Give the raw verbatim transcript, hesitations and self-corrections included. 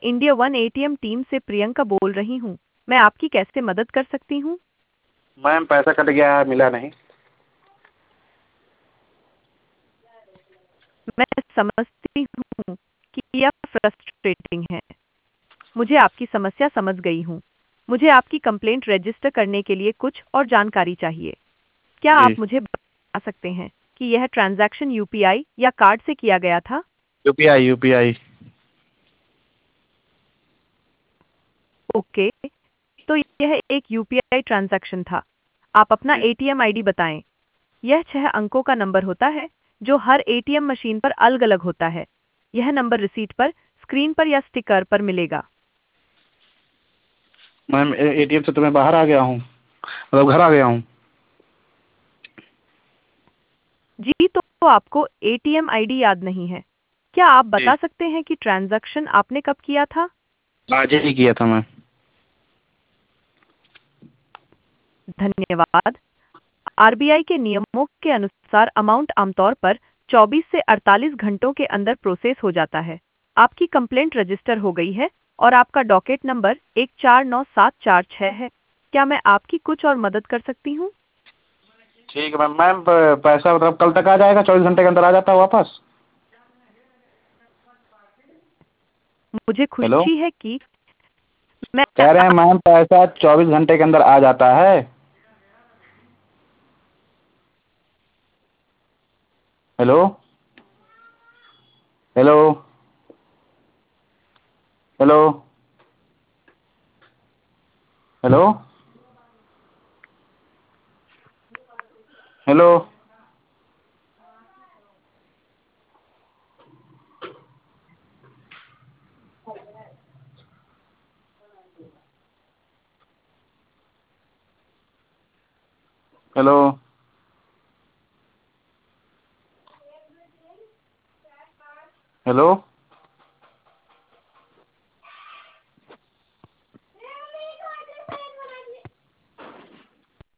India one ATM team से प्रियंका बोल रही हूँ। मैं आपकी कैसे मदद कर सकती हूँ? मैम पैसा कट गया है, मिला नहीं। मैं समझती हूँ कि यह फ्रस्ट्रेटिंग है। मुझे आपकी समस्या समझ गई हूँ। मुझे आपकी कंप्लेंट रजिस्टर करने के लिए कुछ और जानकारी चाहिए। क्या जी। आप मुझे बता सकते हैं कि यह ट्रांजैक्शन यूपीआई या कार्ड से किया गया था? UPI UPI. ओके, तो यह एक यूपीआई ट्रांजैक्शन था। आप अपना जी। एटीएम आईडी बताएं। यह छह अंकों का नंबर होता है जो हर एटीएम मशीन पर अलग-अलग होता है। यह नंबर रिसीट पर, स्क्रीन पर या स्टिकर पर मिलेगा। मैम एटीएम से तो मैं बाहर आ गया हूँ, मतलब घर आ गया हूँ। जी, तो आपको एटीएम आईडी याद नहीं है। क्या आप जी। बता सकते हैं कि ट्रांजैक्शन आपने कब किया था? आज ही किया था मैं। धन्यवाद। आरबीआई के नियमों के अनुसार अमाउंट आमतौर पर चौबीस से अड़तालीस घंटों के अंदर प्रोसेस हो जाता है। आपकी कंप्लेंट रजिस्टर हो गई है और आपका डॉकेट नंबर एक चार नौ सात चार छह है। क्या मैं आपकी कुछ और मदद कर सकती हूँ? ठीक है मैम। मैम प- पैसा मतलब कल तक आ जाएगा, चौबीस घंटे के अंदर आ जाता है वापस? मुझे हेलो। खुशी है कि मैं कह रहे हैं मैम पैसा चौबीस घंटे के अंदर आ जाता है। Hello. Hello. Hello. Hello. Hello. Hello. Hello.